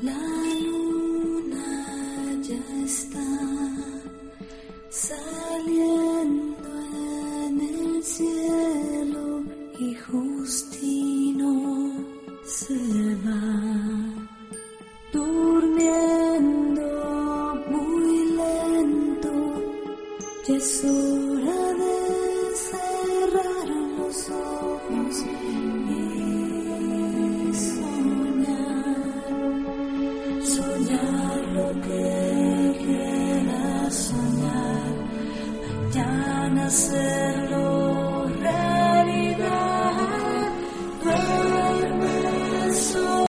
La luna ya está saliendo en el cielo y Justino se va durmiendo muy lento. Ya es hora de cerrar los ojos y soñar lo que quieras soñar. Mañana será